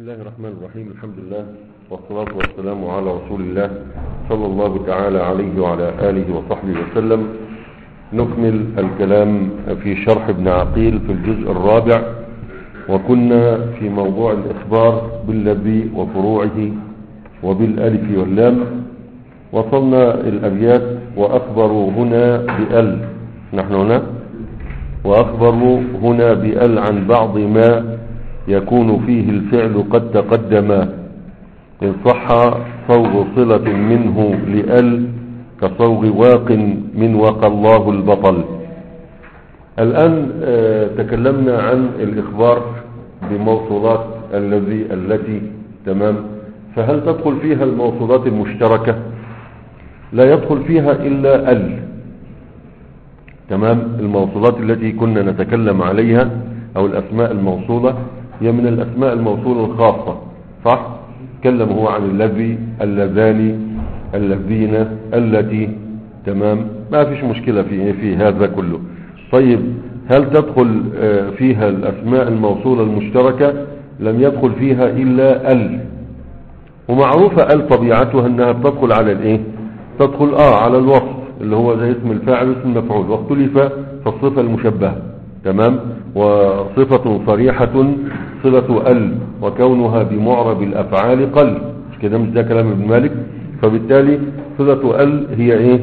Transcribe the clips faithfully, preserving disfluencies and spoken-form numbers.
الله الرحمن الرحيم. الحمد لله والصلاة والسلام على رسول الله صلى الله تعالى عليه وعلى آله وصحبه وسلم. نكمل الكلام في شرح ابن عقيل في الجزء الرابع، وكنا في موضوع الإخبار باللفظ وفروعه وبالألف واللام. وصلنا الأبيات وأخبروا هنا بأل، نحن هنا وأخبروا هنا بأل عن بعض ما يكون فيه الفعل قد تقدم، إن صح صوغ صلة منه لأل كصوغ واق من وقى الله البطل. الآن آه تكلمنا عن الإخبار بموصولات الذي التي تمام. فهل تدخل فيها الموصولات المشتركة؟ لا يدخل فيها إلا ال، تمام. الموصولات التي كنا نتكلم عليها أو الأسماء الموصولة هي من الأسماء الموصولة الخاصة، صح؟ تكلم هو عن الذي، اللذان، الذين، التي، تمام. ما فيش مشكلة في في هذا كله. طيب هل تدخل فيها الأسماء الموصولة المشتركة؟ لم يدخل فيها إلا ال. ومعروفة ال طبيعتها أنها بتدخل على الإيه؟ تدخل آه على الوصف اللي هو زي اسم الفاعل واسم المفعول، واختلف في الصفة المشبهة، تمام. وصفة صريحة صلة ال، وكونها بمعرب الأفعال قل، مش كده؟ مش ده كلام ابن مالك؟ فبالتالي صلة ال هي ايه؟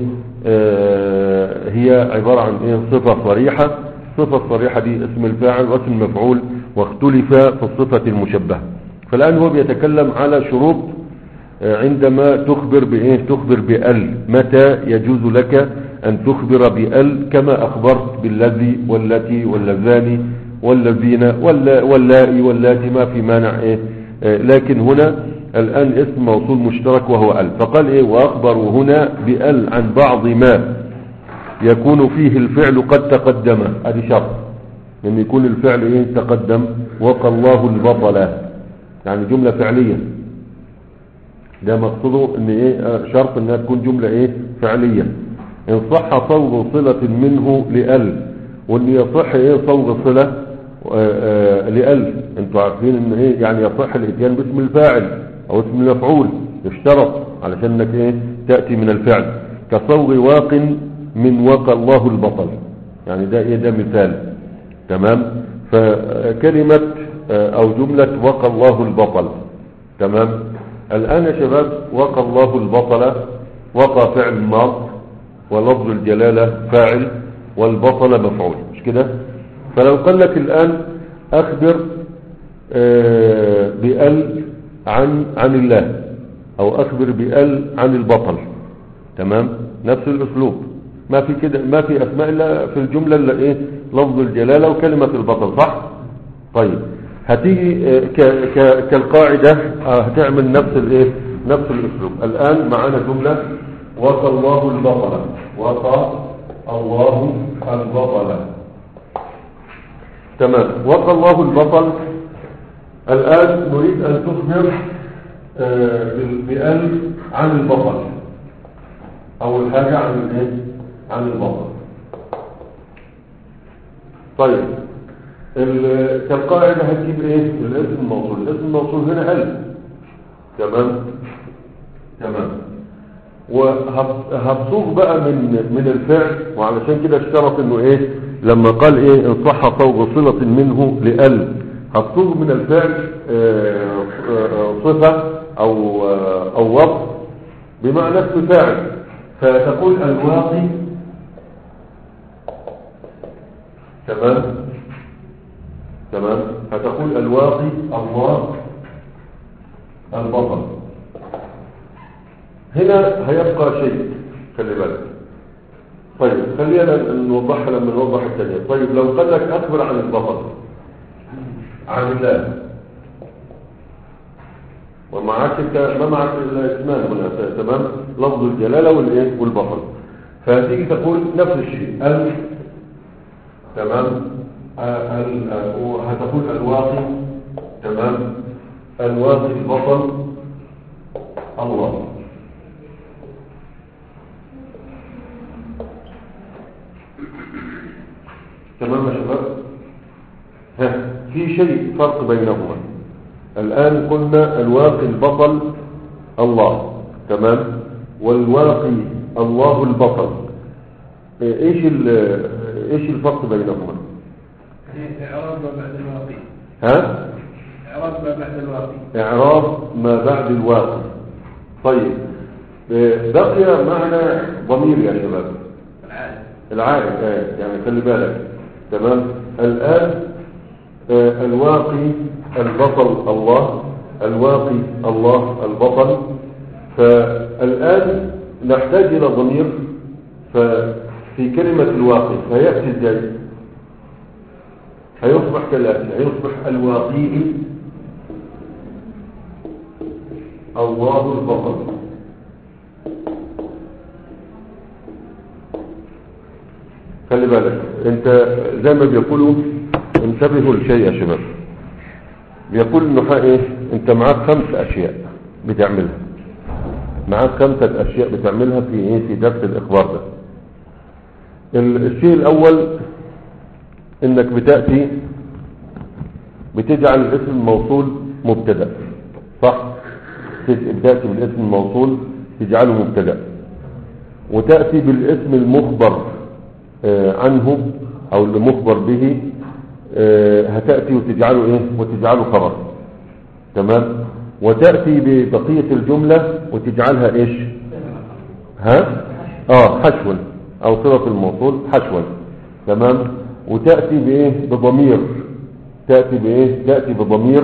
آه هي عبارة عن ايه؟ صفة صريحة. صفة صريحة دي اسم الفاعل واسم المفعول، واختلف في الصفة المشبهة. فالآن هو بيتكلم على شروط عندما تخبر بايه؟ تخبر بال. متى يجوز لك أن تخبر بأل كما أخبرت بالذي والتي واللذان والذين واللائي واللاتي؟ ما في مانع إيه؟ آه لكن هنا الآن اسم موصول مشترك وهو أل، فقال إيه؟ وأخبروا هنا بأل عن بعض ما يكون فيه الفعل قد تقدم. هذه شرط أن يكون الفعل إيه؟ تقدم. وقى الله البطل، يعني جملة فعلية. ده مقصوده ان ايه؟ شرط انها تكون جملة ايه؟ فعلية. ان صح صوغ صلة منه لأل، وان يصح ايه؟ صوغ صلة لأل. انتوا عارفين ان ايه يعني يصح الاتيان باسم الفاعل او اسم المفعول، يشترط علشان انك ايه؟ تأتي من الفعل. كصوغ واق من وقى الله البطل، يعني ده ايه؟ ده مثال، تمام. فكلمة او جملة وقى الله البطل، تمام. الآن يا شباب وقى الله البطل، وقى فعل ماض ولفظ الجلالة فاعل والبطل مفعول، مش كده؟ فلو قال لك الآن أخبر بأل عن عن الله، أو أخبر بأل عن البطل، تمام. نفس الأسلوب، ما في كده، ما في أسماء إلا في الجملة اللي إيه؟ لفظ الجلالة وكلمة البطل، صح؟ طيب هتيجي كالقاعدة هتعمل نفس الايه؟ نفس الاسلوب. الان معانا جملة وقى الله البطل، وقى الله البطل، تمام. وقى الله البطل. الان نريد ان تخبر بأل عن البطل. اول حاجة عن الايه؟ عن البطل. طيب كالقاعدة هتجيب ايه؟ الاسم الموصول. الاسم الموصول هنا ال، تمام تمام. وهتصوغ بقى من من الفعل، وعلشان كده اشترط انه ايه؟ لما قال ايه؟ ان صح صوغ صلة منه لأل، هتصوغ من الفعل اه اه صفة او اه او وصف بمعنى اسم فاعل. فتقول الواقي، تمام تمام. هتقول الواقي الله البطل. هنا هيبقى شيء، خلي بالك. طيب خلينا نوضحها لما نوضح الثانية. طيب لو قال لك أخبر عن البطل، عن الله، ومعك انت ما معك الاسمان هنا، تمام. لفظ الجلالة والايه؟ والبطل. فهتيجي تقول نفس الشيء ال، تمام. هتقول الواقي، تمام. الواقي البطل الله، تمام يا شباب. ها في شيء فرق بينهما. الآن قلنا الواقي البطل الله، تمام، والواقي الله البطل. ايش ايش الفرق بينهما؟ اعراب ما بعد الواقي. ها؟ اعراب ما بعد الواقي. اعراب ما بعد الواقي. طيب بقي معنا ضمير يا شباب، العائد. العائد آه. يعني خلي بالك، تمام. الآن آه الواقي البطل الله، الواقي الله البطل. فالآن نحتاج إلى ضمير ففي كلمة الواقي فيأتي ازاي؟ هيصبح كالآتي، هيصبح الواقي الله البطل. خلي بالك انت زي ما بيقولوا، انتبهوا لشيء يا شباب. بيقول انه ايه، انت معاك خمس اشياء بتعملها، معاك خمسة اشياء بتعملها في ايه، في درس الاخبار ده. الشيء الاول انك بتأتي بتجعل الاسم الموصول مبتدأ، صح؟ بتأتي بالاسم الموصول تجعله مبتدأ، وتأتي بالاسم المخبر آه عنه او المخبر به آه هتأتي وتجعله ايه، وتجعله خبر، تمام. وتأتي ببقية الجملة وتجعلها ايش؟ ها؟ اه حشوا او صلة الموصول حشوا، تمام. وتأتي بايه؟ بضمير، تأتي بايه؟ تأتي بضمير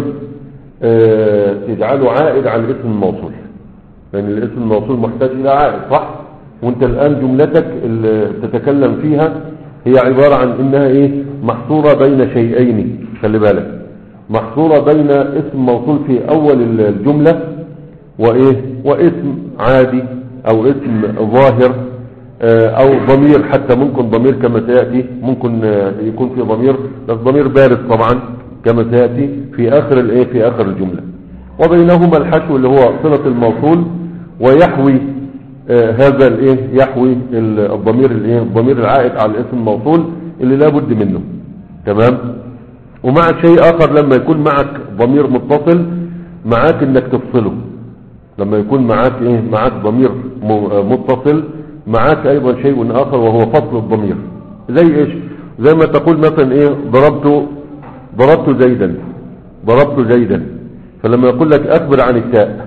آه تجعله عائد على الاسم الموصول، لان يعني الاسم الموصول محتاج الى عائد، صح؟ وانت الان جملتك اللي تتكلم فيها هي عبارة عن انها ايه، محصورة بين شيئين. خلي بالك، محصورة بين اسم موصول في اول الجملة وايه، واسم عادي او اسم ظاهر او ضمير، حتى ممكن ضمير كما سيأتي، ممكن يكون في ضمير بس ضمير بارز طبعا كما سيأتي في اخر الايه، في اخر الجملة. وبينهما الحشو اللي هو صلة الموصول، ويحوي آه هذا الايه، يحوي الضمير الايه، الضمير العائد على الاسم الموصول اللي لابد منه، تمام. ومعك شيء اخر، لما يكون معك ضمير متصل معاك انك تفصله. لما يكون معاك ايه، معاك ضمير متصل معاك ايضا شيء اخر وهو فصل الضمير. زي ايش؟ زي ما تقول مثلا ايه، ضربت ضربت زيدا، ضربت زيدا. فلما يقول لك اخبر عن التاء،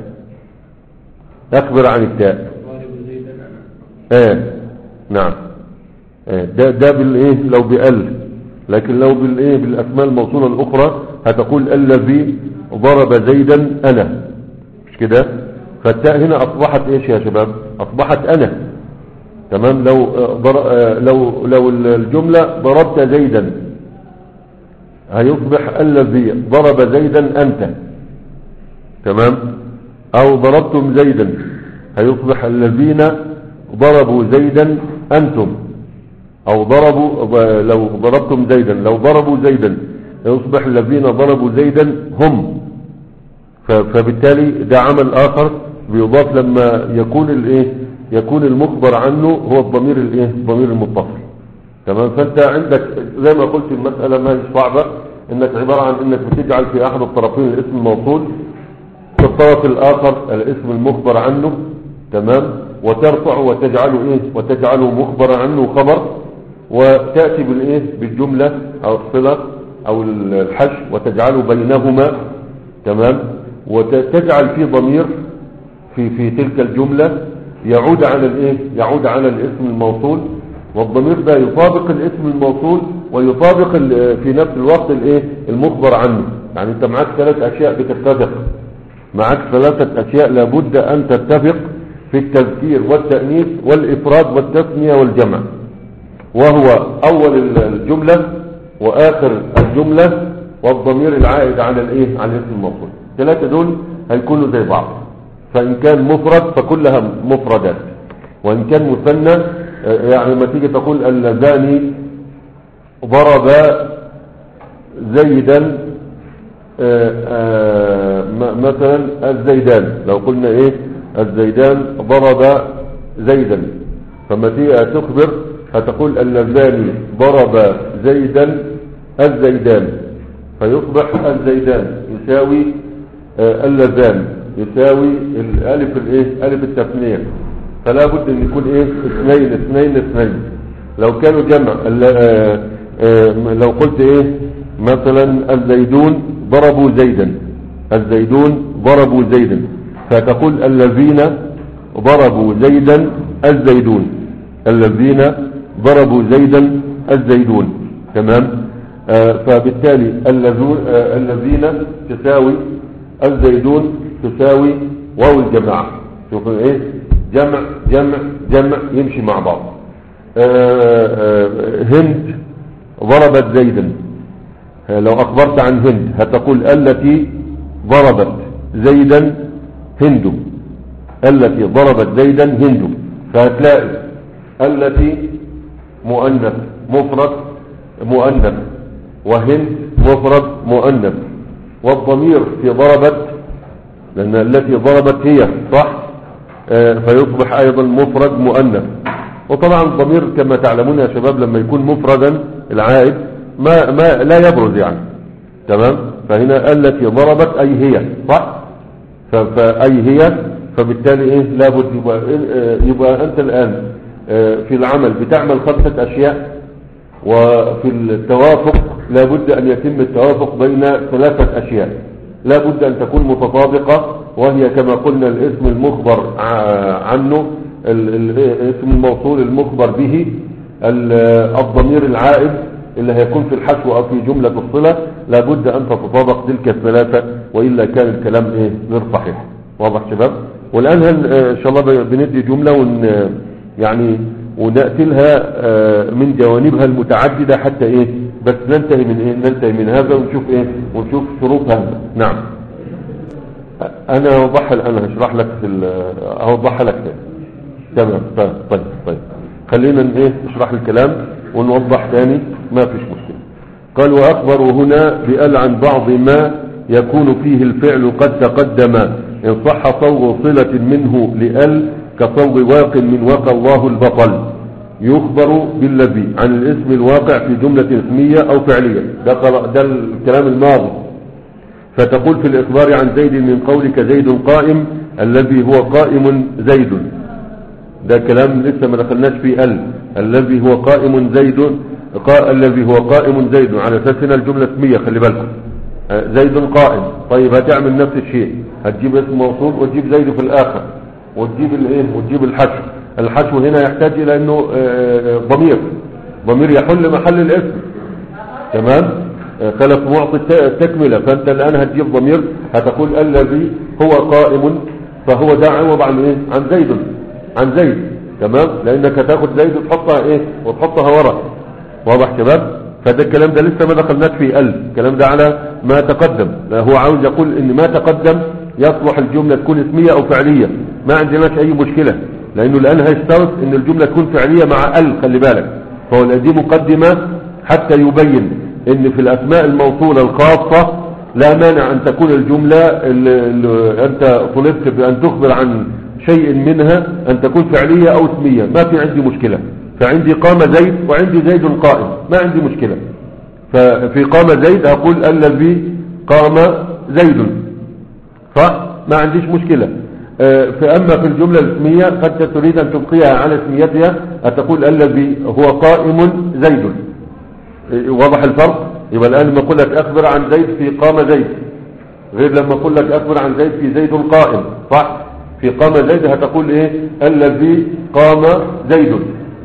اخبر عن التاء، اه نعم، اه ده ده بالايه، لو بال. لكن لو بالايه، بالاسماء الموصوله الاخرى هتقول الذي ضرب زيدا انا، مش كده؟ فالتاء هنا اصبحت ايش يا شباب؟ اصبحت انا، تمام. لو لو لو الجمله ضربت زيدا هيصبح الذي ضرب زيدا انت، تمام. او ضربتم زيدا هيصبح الذين ضربوا زيدا انتم، او ضربوا، لو ضربتم زيدا، لو ضربوا زيدا يصبح الذين ضربوا زيدا هم. فبالتالي ده عمل اخر بيضاف لما يكون الايه، يكون المخبر عنه هو الضمير الايه، الضمير المتصل، تمام. فانت عندك زي ما قلت المسألة ما هي صعبة، انك عبارة عن انك بتجعل في احد الطرفين الاسم الموصول، في الطرف الاخر الاسم المخبر عنه، تمام. وترفع وتجعله ايه، وتجعله مخبر عنه خبر، وتأتي بالايه، بالجملة او الصلة او الحشو وتجعله بينهما، تمام. وتجعل فيه ضمير في في تلك الجملة يعود على الايه، يعود على الاسم الموصول، والضمير ده يطابق الاسم الموصول ويطابق في نفس الوقت الايه، المخبر عنه. يعني انت معاك ثلاث اشياء بتتفق، معاك ثلاثة اشياء لابد ان تتفق في التذكير والتأنيث والافراد والتثنية والجمع، وهو اول الجملة واخر الجملة والضمير العائد على الايه، على الاسم الموصول. ثلاثة دول هيكونوا زي بعض، فان كان مفرد فكلها مفردات، وان كان مثنى يعني ما تيجي تقول اللذان ضرب زيدا مثلا الزيدان، لو قلنا ايه الزيدان ضرب زيدا، فما تيجي تخبر هتقول اللذان ضرب زيدا الزيدان، فيصبح الزيدان يساوي آه اللذان يساوي الالف الايه الف التثنية، فلا بد ان يكون ايه اثنين اثنين اثنين. لو كانوا جمع آه آه لو قلت ايه مثلا الزيدون ضربوا زيدا، الزيدون ضربوا زيدا، فتقول الذين ضربوا زيدا الزيدون، الذين ضربوا زيدا الزيدون. تمام. آه فبالتالي آه الذين تساوي الزيدون تساوي واو الجماعة. شوفوا ايه جمع جمع جمع يمشي مع بعض. آه آه هند ضربت زيدا، لو اخبرت عن هند هتقول التي ضربت زيدا هند، التي ضربت زيدا هند، فهتلاقي التي مؤنث مفرد مؤنث، وهند مفرد مؤنث، والضمير في ضربت لان التي ضربت هي صح، آه فيصبح ايضا مفرد مؤنث. وطبعا الضمير كما تعلمون يا شباب لما يكون مفردا العائد ما ما لا يبرز يعني. تمام. فهنا التي ضربت اي هي صح، فاي هي، فبالتالي ايه لابد يبقى, يبقى انت الان في العمل بتعمل خمسة اشياء، وفي التوافق لابد ان يتم التوافق بين ثلاثة اشياء لابد ان تكون متطابقة، وهي كما قلنا الاسم المخبر عنه، الاسم الموصول المخبر به، الضمير العائد اللي هيكون في الحشو او في جملة الصلة، لابد ان تتطابق تلك الثلاثة، وإلا كان الكلام ايه غير صحيح. واضح شباب؟ والآن ان شاء الله بندي جملة ون يعني ونأتي لها من جوانبها المتعددة حتى ايه بس ننتهي من ايه ننتهي من هذا ونشوف ايه ونشوف شروط هذا. نعم. انا اوضحها الان هشرح لك في اوضحها لك تمام. طيب طيب طيب خلينا ايه نشرح الكلام ونوضح تاني ما فيش مشكلة. قال واخبروا هنا بأل عن بعض ما يكون فيه الفعل قد تقدم ان صح صوغ صلة منه لأل كصوغ واق من وقى الله البطل، يخبر بالذي عن الاسم الواقع في جملة اسمية او فعلية. ده, ده الكلام الماضي. فتقول في الاخبار عن زيد من قولك زيد قائم الذي هو قائم زيد، ده كلام لسه ما دخلناش فيه. ال الذي هو قائم زيد قا الذي هو قائم زيد على اساس هنا الجمله اسميه، خلي بالكم. زيد قائم. طيب هتعمل نفس الشيء، هتجيب اسم موصول وتجيب زيد في الاخر وتجيب الايه وتجيب الحشو. الحشو هنا يحتاج الى انه ضمير ضمير يحل محل الاسم. تمام. خلف معطي التكمله، فانت الان هتجيب ضمير هتقول الذي هو قائم، فهو ده عوض عن ايه عن زيد عن زيد. تمام. لانك هتاخد زيد وتحطها ايه وتحطها ورا. واضح شباب؟ فده الكلام ده لسه ما دخلناش في ال الكلام ده على ما تقدم. هو عاوز يقول ان ما تقدم يصلح الجملة تكون اسمية او فعلية، ما عندناش اي مشكلة، لانه الان هيشترط ان الجملة تكون فعلية مع ال. خلي بالك، فهو دي مقدمة حتى يبين ان في الاسماء الموصولة الخاصة لا مانع ان تكون الجملة اللي اللي انت طلبت بان تخبر عن شيء منها ان تكون فعلية او اسمية، ما في عندي مشكلة. فعندي قام زيد وعندي زيد قائم، ما عندي مشكلة. ففي قام زيد هقول الذي قام زيد، فما عنديش مشكلة. فأما في الجملة الاسمية قد تريد أن تبقيها على اسميتها، هتقول الذي هو قائم زيد. واضح الفرق؟ يبقى الآن لما أقول لك أخبر عن زيد في قام زيد غير لما أقول لك أخبر عن زيد في زيد قائم. صح؟ في قام زيد هتقول إيه الذي قام زيد.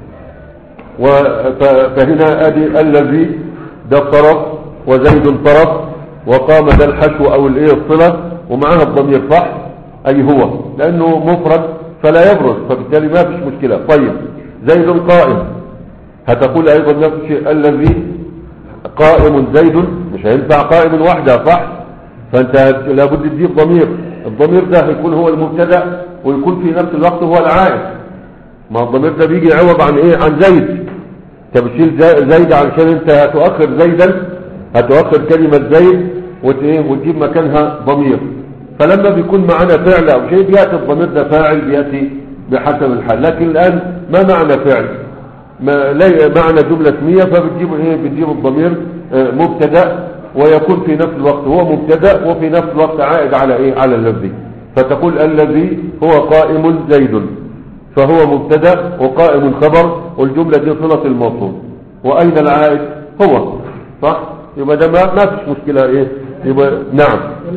فهنا ادي الذي ده الطرف وزيد طرف وقام ده الحشو او الايه الصله ومعها الضمير صح، اي هو لانه مفرد فلا يبرز، فبالتالي ما فيش مشكله. طيب زيد قائم هتقول ايضا نفس الشيء الذي قائم زيد، مش هينفع قائم وحده صح، فانت لابد تجيب ضمير. الضمير ده هيكون هو المبتدا ويكون في نفس الوقت هو العائد. ما الضمير ده بيجي يعوض عن ايه عن زيد. انت بتشيل زيد علشان انت هتؤخر زيدا، هتؤخر كلمة زيد وتجيب مكانها ضمير. فلما بيكون معنا فعل او شيء بيأتي الضمير ده فاعل، بيأتي بحسب الحال. لكن الان ما معنى فعل، ما لا معنى جملة اسمية، فبتجيب ايه بتجيب الضمير مبتدا ويكون في نفس الوقت هو مبتدا وفي نفس الوقت عائد على ايه؟ على الذي. فتقول الذي هو قائم زيد، فهو مبتدا وقائم خبر، والجمله دي صله الموصول. واين العائد؟ هو. صح؟ يبقى ده ما ما فيش مشكله ايه؟ يبقى نعم.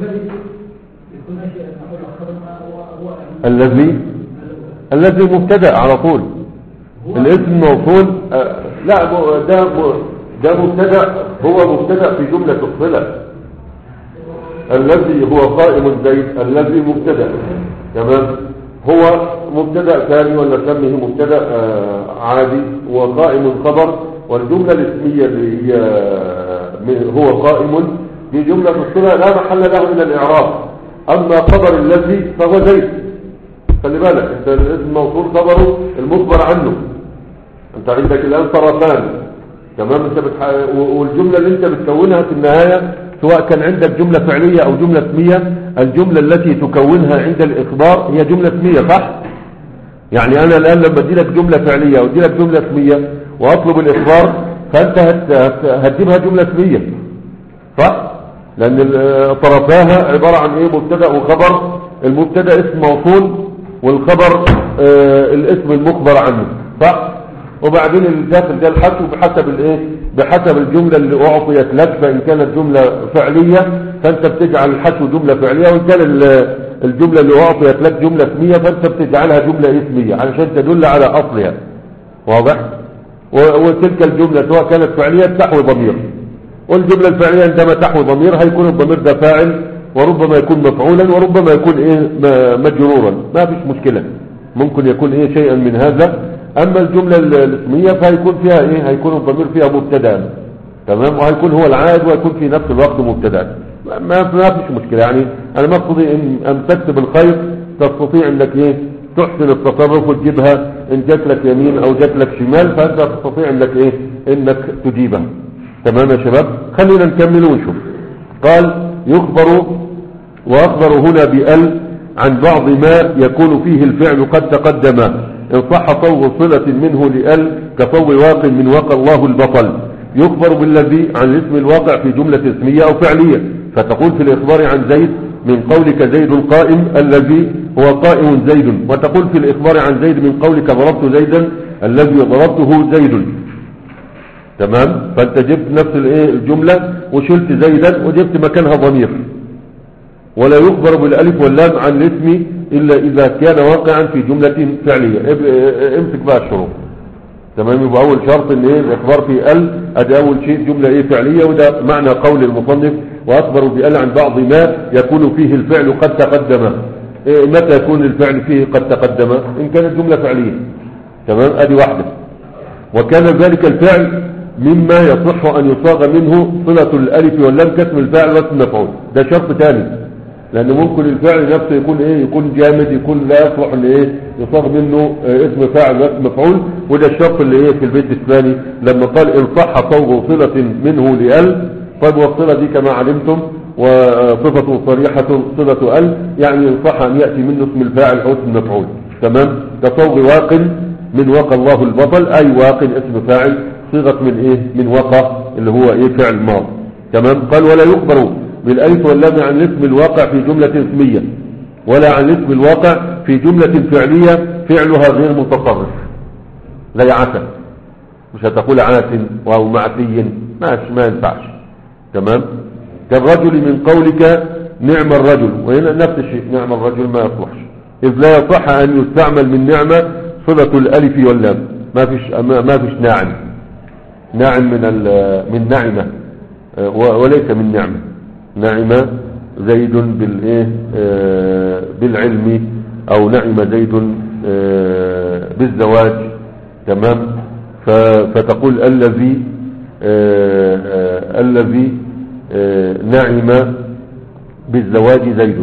الذي الذي مبتدا على طول. الاسم موصول. آه لا ده ده مبتدا، هو مبتدا في جمله الصله. الذي هو قائم زيد، الذي مبتدا. تمام. هو مبتدا ثاني ولا سميه مبتدا آه عادي، وقائم خبر، والجمله الاسميه اللي هي هو قائم في جمله الصله لا محل له من الاعراب. اما خبر الذي فهو زيد. خلي بالك انت الاسم موصول خبره المخبر عنه. انت عندك الان طرفان. تمام. انت بتح... والجمله اللي انت بتكونها في النهايه سواء كان عندك جمله فعليه او جمله اسميه، الجمله التي تكونها عند الاخبار هي جمله اسميه. صح؟ يعني انا الان لما ادي لك جمله فعليه وادي لك جمله اسميه واطلب الاخبار، فانت هت... هت... هتجيبها جمله اسميه. صح؟ لان طرفاها عباره عن ايه؟ مبتدا وخبر. المبتدا اسم موصول، والخبر آه الاسم المخبر عنه. صح؟ وبعدين الداخل ده الحشو بحسب الايه؟ بحسب الجمله اللي اعطيت لك. فان كانت جمله فعليه فانت بتجعل الحشو جمله فعليه، وان كان الجمله اللي اعطيت لك جمله اسميه فانت بتجعلها جمله اسميه علشان تدل على اصلها. واضح؟ وتلك الجمله سواء كانت فعليه تحوي ضمير، والجمله الفعليه عندما تحوي ضمير هيكون الضمير ده فاعل، وربما يكون مفعولا، وربما يكون ايه؟ مجرورا. ما فيش مشكله، ممكن يكون ايه؟ شيئا من هذا. اما الجمله الاسميه فهيكون فيها ايه؟ هيكون الضمير فيها مبتدا. تمام. وهيكون هو العائد، وهيكون في نفس الوقت مبتدا. ما ما فيش مشكله. يعني انا مقصدي ان ان تكتب الخير تستطيع انك ايه؟ تحسن التصرف وتجيبها. ان جات لك يمين او جات لك شمال فانت تستطيع انك ايه؟ انك تجيبها. تمام يا شباب. خلينا نكمل ونشوف. قال يخبر، واخبر هنا بأل عن بعض ما يكون فيه الفعل قد تقدم، إن صح طو صلة منه لأل كطو واقع من واقع الله البطل. يخبر بالذي عن الاسم الواقع في جملة اسمية أو فعلية، فتقول في الإخبار عن زيد من قولك زيد قائم الذي هو قائم زيد، وتقول في الإخبار عن زيد من قولك ضربت زيدا الذي ضربته زيد. تمام. فأنت جبت نفس الجملة وشلت زيدا وجبت مكانها ضمير. ولا يخبر بالالف واللام عن الاسم الا اذا كان واقعا في جمله فعليه. امسك بقى الشروط. تمام. يبقى اول شرط ان ايه؟ الاخبار في ال، ادي اول شيء جمله ايه؟ فعليه. وده معنى قول المصنف واخبروا بال عن بعض ما يكون فيه الفعل قد تقدم. إيه متى يكون الفعل فيه قد تقدم؟ ان كانت جمله فعليه. تمام. ادي واحده. وكان ذلك الفعل مما يصح ان يصاغ منه صله الالف واللام كاسم الفاعل واسم المفعول. ده شرط ثاني، لأن ممكن الفعل نفسه يكون ايه؟ يكون جامد، يكون لا يصلح ان ايه؟ يصاغ منه اه اسم فاعل واسم مفعول. وده الشرط اللي ايه؟ في البيت الثاني لما قال ان صح صوغ صلة منه لأل. طيب والصلة دي كما علمتم وصفة صريحة صلة ال، يعني ان صح ان يأتي منه اسم الفاعل او اسم المفعول. تمام. كصوغ واق من وقى الله البطل، اي واق اسم فاعل صيغة من ايه؟ من وقى اللي هو ايه؟ فعل ماض. تمام. قال ولا يخبر بالالف واللام عن الاسم الواقع في جملة اسمية، ولا عن الاسم الواقع في جملة فعلية فعلها غير متصرف. زي عسى، مش هتقول عاس او معسي، ما ما ينفعش. تمام. كالرجل من قولك نعم الرجل، وهنا نفس الشيء، نعم الرجل ما يصلحش، اذ لا يصح ان يستعمل من نعمة صلة الالف واللام. ما فيش ما فيش ناعم. ناعم من من نعمة وليس من نعمة. نعم زيد بالايه؟ آه بالعلم، او نعم زيد آه بالزواج. تمام. فتقول الذي آه آه الذي آه نعم بالزواج زيد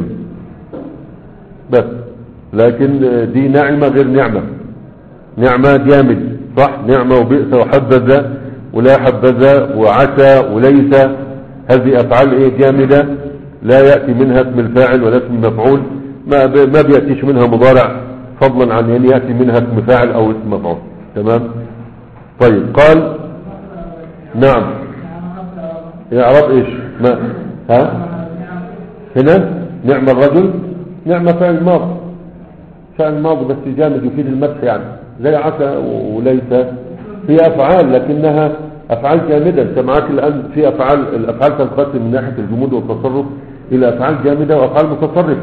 بس. لكن دي نعمة غير نعمة. نعمة جامد. صح. نعمة وبئس وحبذ ولا حبذ وعسى وليس، هذه افعال ايه؟ جامدة لا يأتي منها اسم الفاعل ولا اسم المفعول. ما ما بيأتيش منها مضارع، فضلا عن ان يأتي منها اسم فاعل او اسم مفعول. تمام. طيب. قال نعم. اعراب ايش؟ ما ها هنا نعم الرجل، نعم فعل ماضي، فعل ماضي بس جامد يفيد المدح يعني، زي عسى وليس، هي أفعال لكنها أفعال جامدة. أنت معاك الآن في أفعال، الأفعال تنقسم من ناحية الجمود والتصرف إلى أفعال جامدة وأفعال متصرفة.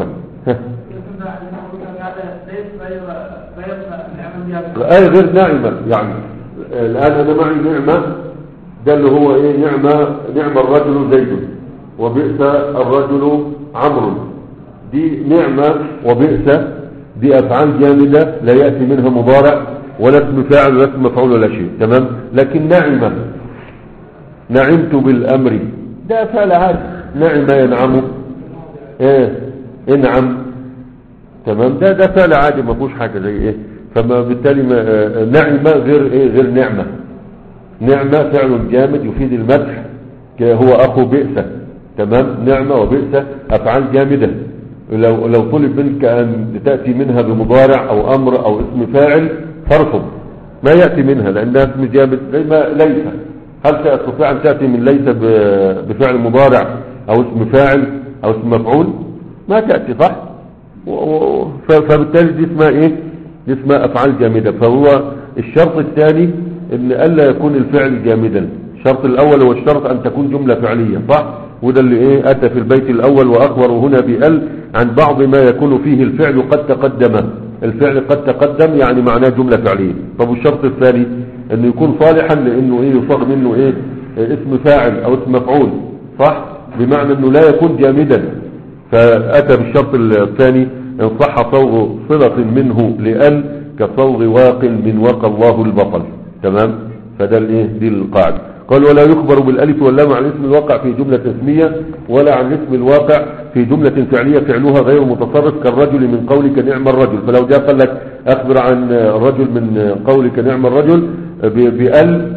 أي غير ناعمة يعني. الآن أنا معي نعمة، ده اللي هو إيه؟ نعمة، نعم الرجل زيد وبئس الرجل عمرو، دي نعمة وبئس، دي أفعال جامدة لا يأتي منها مضارع ولا اسم فاعل ولا اسم مفعول ولا شيء، تمام. لكن نعمة، نعمت بالأمر، ده فعل عادي، نعم ينعم، ايه انعم، تمام، ده ده فعل عادي ما فيهوش حاجة زي ايه. فما بالتالي نعمة غير ايه؟ غير نعمة. نعمة فعل جامد يفيد المدح، هو اخو بئس، تمام. نعمة وبئس افعال جامدة، لو لو طلب منك ان تأتي منها بمضارع او امر او اسم فاعل فارفض، ما يأتي منها لانها اسم جامد. زي ما ليس، هل تستطيع ان تأتي من ليس بفعل مضارع او اسم فاعل او اسم مفعول؟ ما تأتي، صح. فبالتالي دي اسمها ايه؟ دي اسمها افعال جامدة. فهو الشرط الثاني ان الا يكون الفعل جامدا. الشرط الاول هو الشرط ان تكون جملة فعلية، صح. وده اللي ايه اتى في البيت الاول، واخبر هنا بال عن بعض ما يكون فيه الفعل قد تقدم. الفعل قد تقدم يعني معناه جملة فعلية. طب والشرط الثاني انه يكون صالحا لانه ايه يصاغ منه ايه اسم فاعل او اسم مفعول، صح، بمعنى انه لا يكون جامدا. فاتى بالشرط الثاني ان صح صوغ صلة منه لأل كصوغ واق من وقى الله البطل، تمام. فده الايه دي القاعدة. قال ولا يخبر بالالف واللام عن اسم الواقع في جملة اسمية ولا عن اسم الواقع في جملة فعلية فعلها غير متصرف، كالرجل من قولك نعم الرجل. فلو جاء قال لك اخبر عن الرجل من قولك نعم الرجل بال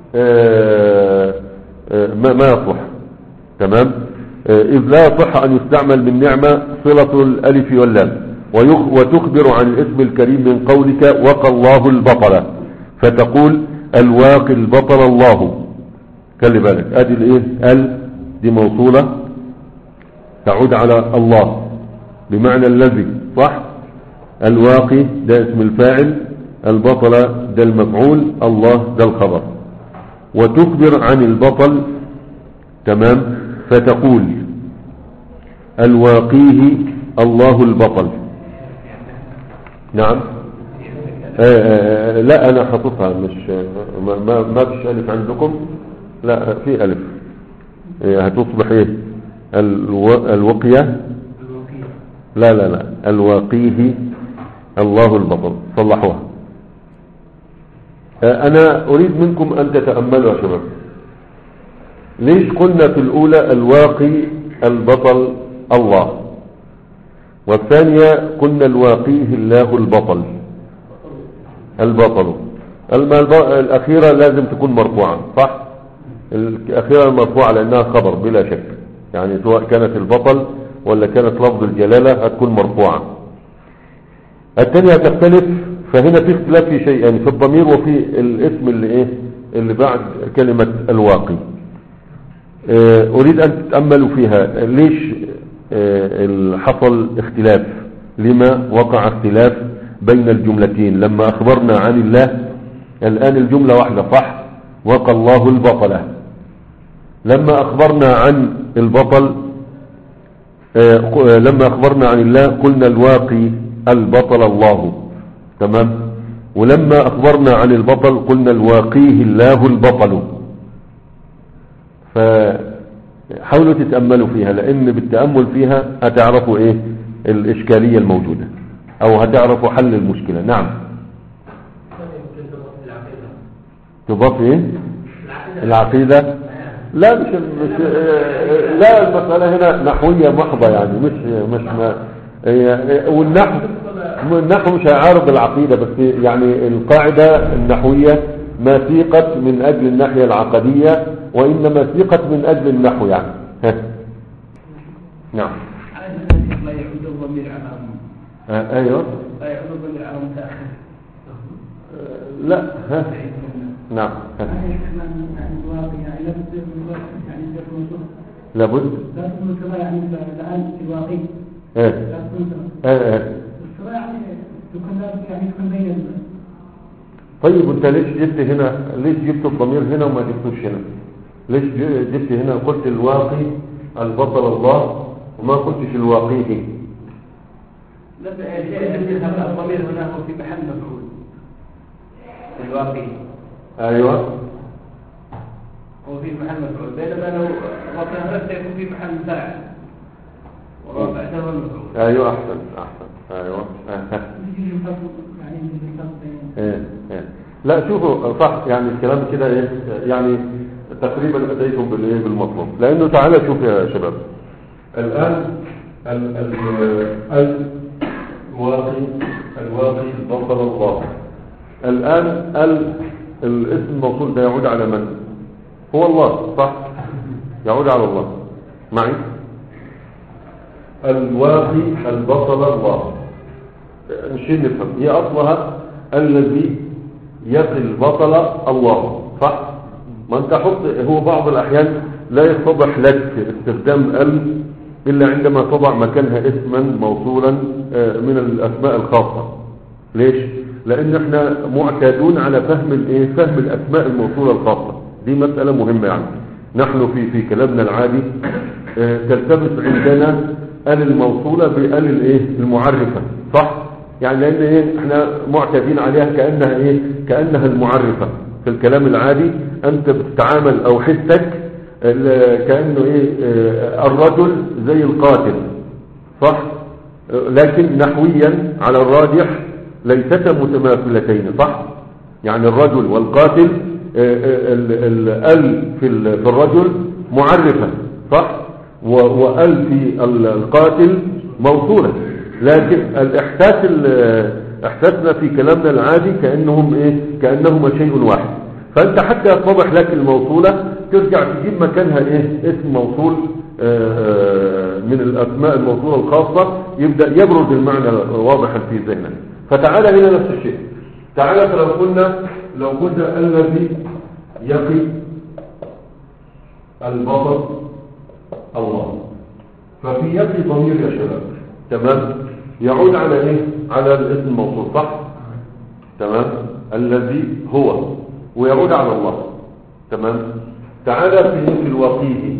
ما ما يصلح، تمام. إذ لا يصح أن يستعمل من نعمة صلة الألف واللام. وتخبر عن الاسم الكريم من قولك وقى الله البطل، فتقول الواقي البطل الله. خلي بالك ادي الايه ال دي موصولة تعود على الله بمعنى الذي، صح. الواقي ده اسم الفاعل، البطل ده المفعول، الله ده الخبر. وتخبر عن البطل، تمام، فتقول الواقيه الله البطل. نعم. آآ آآ لا انا حاططها مش ما, ما, ما فيش الف عندكم، لا في الف. هتصبح ايه الو... الوقية، لا لا لا الواقيه الله البطل، صلحوها. انا اريد منكم ان تتأملوا يا شباب. ليش قلنا في الاولى الواقي البطل الله، والثانية قلنا الواقيه الله البطل البطل؟ الأخيرة لازم تكون مرفوعة، صح. الأخيرة المرفوعة لأنها خبر بلا شك، يعني سواء كانت البطل ولا كانت لفظ الجلالة هتكون مرفوعة. الثانية تختلف، فهنا في اختلاف في شيئين، يعني في الضمير وفي الاسم اللي ايه اللي بعد كلمة الواقي. اه أريد أن تتأملوا فيها. ليش اه حصل اختلاف؟ لما وقع اختلاف بين الجملتين؟ لما أخبرنا عن الله، الآن الجملة واحدة، صح، وقى الله البطلة. لما أخبرنا عن البطل آه لما أخبرنا عن الله قلنا الواقي البطل الله، تمام. ولما أخبرنا عن البطل قلنا الواقيه الله البطل. فحاولوا تتأملوا فيها، لأن بالتأمل فيها هتعرفوا إيه الإشكالية الموجودة، او هتعرفوا حل المشكلة. نعم. تضاف ايه العقيدة؟ لا مش, مش لا المسألة هنا نحوية محضة، يعني مش مش ما والنحو النحو مش هيعارض العقيدة، بس يعني القاعدة النحوية ما سيقت من اجل الناحية العقدية، وانما سيقت من اجل النحو يعني. نعم. لا يعود الضمير على آه ايوه لا يعود الضمير على متأخر. آه لا ها نعم. لابد لا تكون سواء يعني الآن في الواقع ايه لا تكون ايه سواء ايه السواء يعني تكون لا يعني تكون بين ال- طيب انت ليش جبت هنا ليش جبت الضمير هنا وما جبتوش هنا ليش ج- جبت هنا قلت الواقي البطل الله وما قلتش الواقيه لا ب- هذا الضمير هنا هو في محل مفعول في الواقع ايوه هو في محل مفعول بينما لو رفع نفسه يكون في محل فاعل ورفع ده هو المفعول ايوه احسن احسن ايوه يجي الفرق يعني يجي الفرق بين ايه ايه لا شوفوا صح يعني الكلام كده ايه يعني تقريبا اتيتم بالايه بالمطلوب لانه تعالى شوف يا شباب الان ال ال الواقي الواقي بطل الله الان ال الاسم الموصول ده يعود على من هو الله صح يعود على الله معي الواقي البطل الله نشيل نفهم هي اصلها الذي يقي البطل الله صح ما انت حط هو بعض الاحيان لا يتضح لك استخدام ال الا عندما تضع مكانها اسما موصولا من الاسماء الخاصه ليش لان احنا معتادون على فهم الايه فهم الاسماء الموصوله الخاصه دي مساله مهمه يعني نحن في في كلامنا العادي اه تلتبس عندنا ال الموصوله بال الايه المعرفه صح يعني لان ايه احنا معتادين عليها كانها ايه كانها المعرفه في الكلام العادي انت بتتعامل او حسك كانه ايه اه الرجل زي القاتل صح لكن نحويا على الراجح ليستا متماثلتين صح يعني الرجل والقاتل ال في في الرجل معرفة صح وال في القاتل موصولة لكن الاحساس احساسنا في كلامنا العادي كأنهم ايه كأنهما شيء واحد فانت حتى يتضح لك الموصولة ترجع تجيب مكانها ايه اسم موصول من الاسماء الموصولة الخاصة يبدأ يبرز المعنى واضحا في ذهنك فتعالى هنا نفس الشيء تعالى فلو قلنا لو قلنا الذي يقي البطل الله ففي يقي ضمير يا شباب تمام يعود على ايه على الاسم الموصول صح تمام الذي هو ويعود على الله تمام تعالى في في الواقيه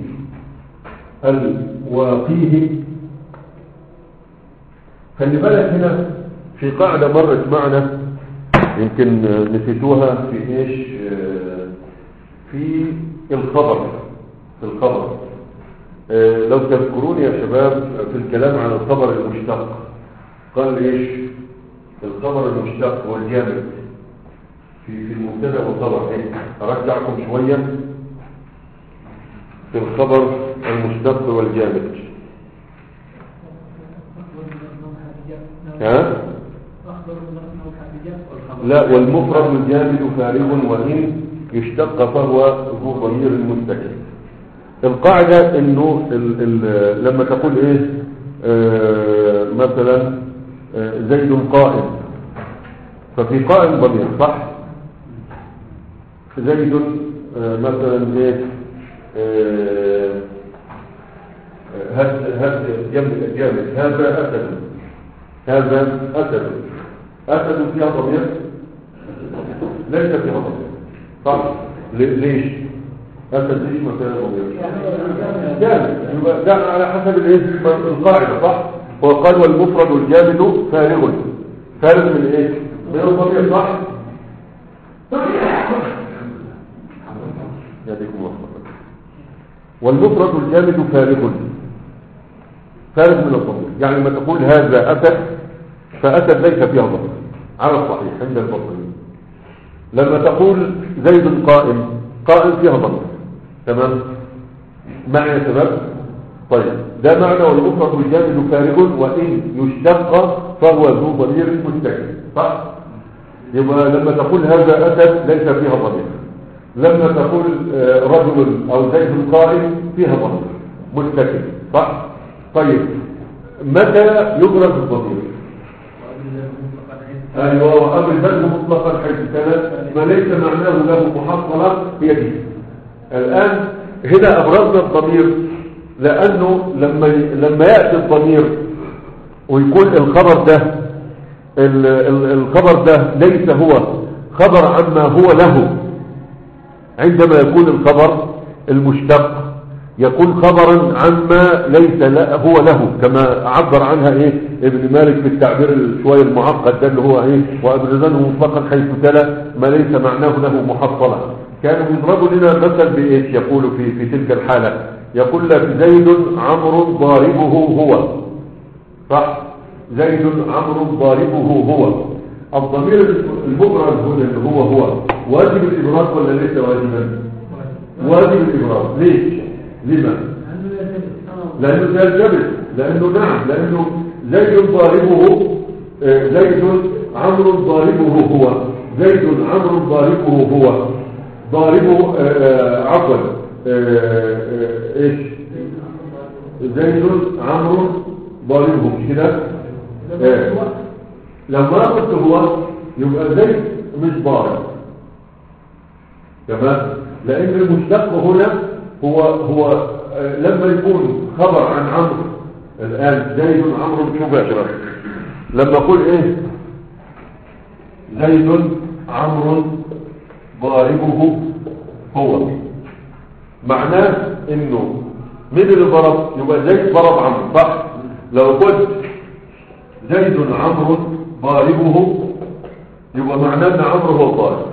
الواقيه خلي بالك هنا في قاعدة مرت معنا يمكن نسيتوها في ايش في الخبر في الخبر لو تذكرون يا شباب في الكلام عن الخبر المشتق قال ايش الخبر المشتق والجامد في في المبتدا والخبر ايه ارجعكم شويه في الخبر المشتق والجامد ها لا والمفرد الجامد فارغ وإن يشتق فهو ذو ضمير مستتر القاعدة انه ال ال لما تقول ايه آه مثلا آه زيد قائم ففي قائم ضمير صح زيد آه مثلا ايه هذا هذا جامد جامد هذا اسد هذا اسد اسد فيها ضمير ليس فيها ضمير صح ليش اسد ليش ما فيها ضمير جامد يبقى ده على حسب الايه القاعده صح هو قال والمفرد الجامد فارغ فارغ من ايه من الضمير صح يديكم الله والمفرد الجامد فارغ فارغ من الضمير يعني لما تقول هذا اسد فاسد ليس فيها ضمير على الصحيح عند البصريين لما تقول زيد قائم قائم فيها ضمير تمام معنى يا شباب طيب ده معنى والمفرد الجامد فارغ وان يشتق فهو ذو ضمير مستتر صح يبقى لما تقول هذا اسد ليس فيها ضمير لما تقول رجل او زيد قائم فيها ضمير مستتر صح طيب متى يبرز الضمير ايوه وامر البدء مطلقا حيث كان ما ليس معناه له محصله هي دي الان هنا ابرزنا الضمير لأنه لما لما يأتي الضمير ويكون الخبر ده الخبر ده ليس هو خبر عما هو له، عندما يكون الخبر المشتق يكون خبرا عما ليس هو له، كما عبر عنها ايه ابن مالك في التعبير شويه المعقد ده اللي هو ايه وابرزنه مطلقا حيث تلا ما ليس معناه له محصلا. كانوا يضربوا لنا مثل بايش؟ يقول في في تلك الحاله يقول لك زيد عمرو ضاربه هو، صح؟ زيد عمرو ضاربه هو. الضمير المبرز هنا اللي هو هو واجب الابراز ولا ليس واجبا؟ واجب الابراز. ليش؟ لما؟ لانه يلتبس، لانه نعم لانه زيد ضاربه زيد عمرو ضاربه هو، زيد عمرو ضاربه هو، ضاربه عفوا ايش؟ زيد عمرو ضاربه مش كده؟ لما قلت هو يبقى زيد مش ضارب، تمام؟ لان المشتق هنا هو هو لما يكون خبر عن عمرو. الان زيد عمرو شوف يا شباب لما اقول ايه زيد عمرو ضاربه هو، معناه انه مين اللي ضرب؟ يبقى زيد ضرب عمرو، صح؟ لو قلت زيد عمرو ضاربه يبقى معناه ان عمرو هو الضارب.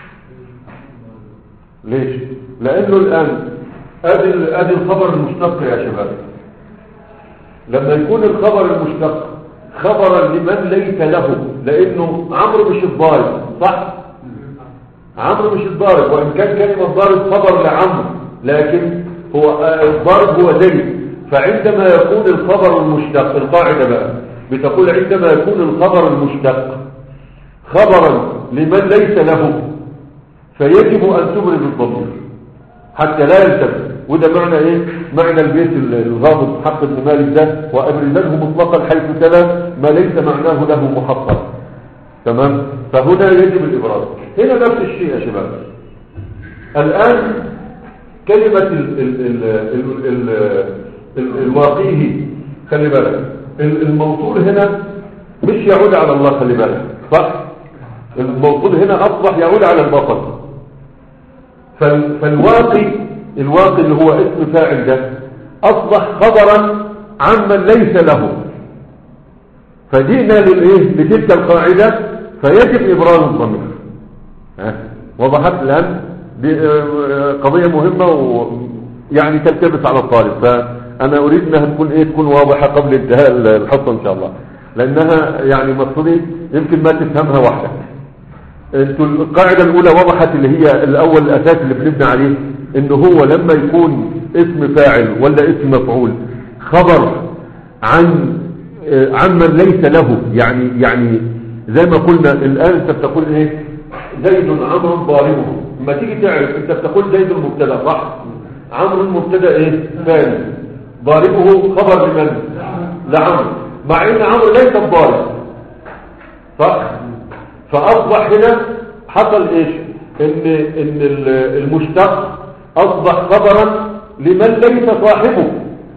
ليش؟ لانه الان ادي ادي الخبر المشتق يا شباب. لما يكون الخبر المشتق خبرا لمن ليس له، لانه عمرو مش الضارب، صح؟ عمرو مش الضارب، وان كان كلمه ضارب خبر لعمرو لكن هو الضارب هو زيد. فعندما يكون الخبر المشتق، القاعده بقى بتقول عندما يكون الخبر المشتق خبرا لمن ليس له فيجب ان تبرز الضمير حتى لا يلتبس. وده معنى ايه؟ معنى البيت الغامض حق ابن مالك ده وابرزنه مطلقا حيث تلا ما ليس معناه له محصل، تمام؟ فهنا يجب الابراز. هنا نفس الشيء يا شباب. الان كلمه ال ال ال ال ال ال الواقيه، خلي بالك الموصول هنا مش يعود على الله، خلي بالك، صح؟ الموصول هنا اصبح يعود على البطل. فالواقي الواقي اللي هو اسم فاعل ده اصبح خبرا عمن ليس له. فجئنا للايه لتلك القاعده فيجب ابراز الضمير. ها وضحت الان؟ دي قضيه مهمه ويعني تلتبس على الطالب، فانا اريد انها تكون ايه تكون واضحه قبل انتهاء الحصه ان شاء الله، لانها يعني مقصودي يمكن ما تفهمها وحدك. انتوا القاعده الاولى وضحت اللي هي الاول الاساس اللي بنبني عليه، انه هو لما يكون اسم فاعل ولا اسم مفعول خبر عن عمن ليس له، يعني يعني زي ما قلنا الان انت بتقول ايه زيد عمرو ضاربه، لما تيجي تعرف انت بتقول زيد المبتدا، صح؟ عمرو المبتدا ايه؟ فاعل، ضاربه خبر لمن؟ لعمرو، مع ان عمرو ليس الضارب، صح؟ فاصبح هنا حصل ايش؟ ان ان المشتق اصبح خبرا لمن ليس صاحبه،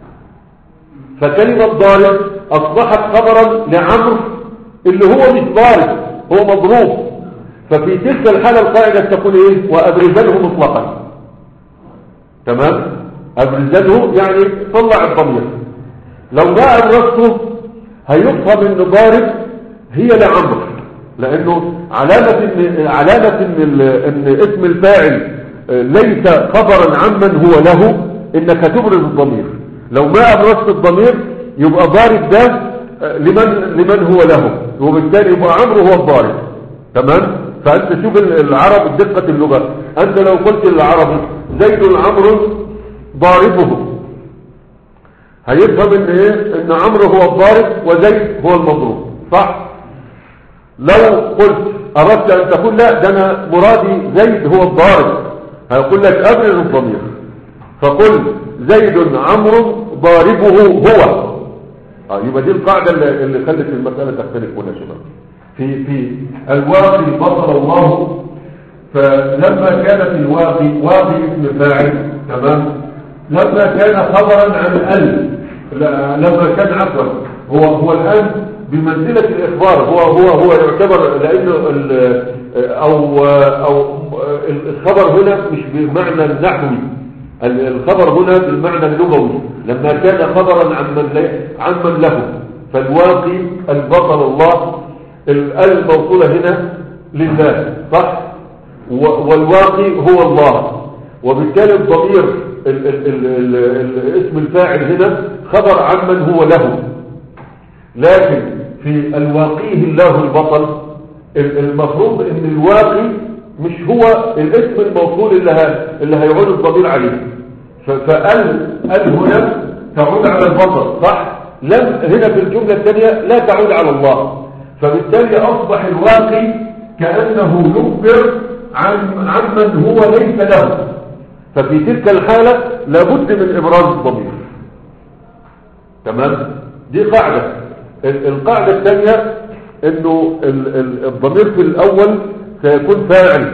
فكلمه ضارب اصبحت خبرا لعمرو اللي هو مش ضارب، هو مضروب. ففي تلك الحاله القاعده تقول ايه؟ وابرزنه مطلقا، تمام؟ ابرزنه يعني طلع الضمير. لو ما ابرزته هيفهم ان ضارب هي لعمرو، لانه علامه ان علامه ان ان اسم الفاعل ليس خبرا عمن هو له انك تبرز الضمير. لو ما ابرزت الضمير يبقى ضارب ده لمن لمن هو له، وبالتالي يبقى عمرو هو الضارب، تمام؟ فانت شوف العرب دقه اللغه، انت لو قلت للعربي زيد عمرو ضاربه هيفهم ان ايه؟ ان عمرو هو الضارب وزيد هو المضروب، صح؟ لو قلت اردت ان تقول لا ده انا مرادي زيد هو الضارب هيقول لك ابرز الضمير، فقل زيد عمرو ضاربه هو. اه يبقى دي القاعده اللي, اللي خلت المساله تختلف هنا يا شباب. في في الواقي بطل الله، فلما كانت الواقي واقي اسم فاعل، تمام؟ لما كان خبرا عن ال لما كان عفوا هو هو الآن بمنزلة الإخبار، هو هو هو يعتبر لأنه أو أو الخبر هنا مش بمعنى النحوي، الخبر هنا بالمعنى اللغوي. لما كان خبرا عن من عن من له، فالواقي البطل الله، الموصولة هنا لله صح، والواقي هو الله، وبالتالي الضمير اسم الفاعل هنا خبر عن من هو له. لكن في الواقيه الله البطل المفروض ان الواقي مش هو الاسم الموصول اللي اللي هيعود الضمير عليه، فال ال هنا تعود على البطل صح، لم هنا في الجملة الثانية لا تعود على الله، فبالتالي اصبح الواقي كأنه يخبر عن عن من هو ليس له، ففي تلك الحالة لابد من ابراز الضمير. تمام، دي قاعدة. القاعدة الثانية انه الضمير في الاول سيكون فاعل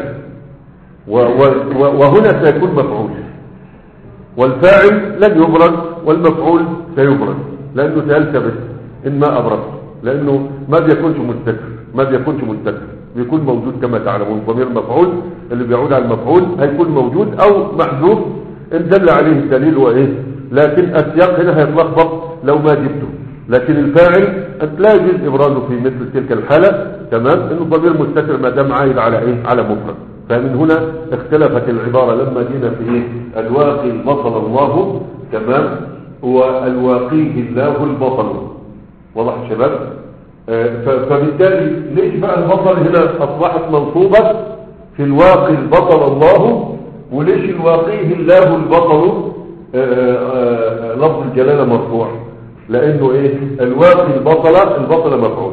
وهنا سيكون مفعول، والفاعل لن يبرز والمفعول سيبرز لانه سيلتبس ان ما ابرزه، لانه ما بيكونش مستتر، ما بيكونش مستتر، بيكون موجود كما تعلمون. ضمير مفعول اللي بيعود على المفعول هيكون موجود او محذوف ان دل عليه الدليل وايه، لكن السياق هنا هيتلخبط لو ما جبته. لكن الفاعل انت لا يجوز ابرازه في مثل تلك الحالة. تمام، انه ضمير مستتر ما دام عايد على ايه، على مفرد. فمن هنا اختلفت العبارة لما جينا في ايه، الواقي البطل الله، تمام، والواقيه الله البطل. واضح يا شباب؟ آه فبالتالي ليش بقى البطل هنا اصبحت منصوبة في الواقي البطل الله، وليش الواقيه الله البطل آه آه لفظ الجلالة مرفوع؟ لانه ايه، الواقي البطلة البطلة مفعول،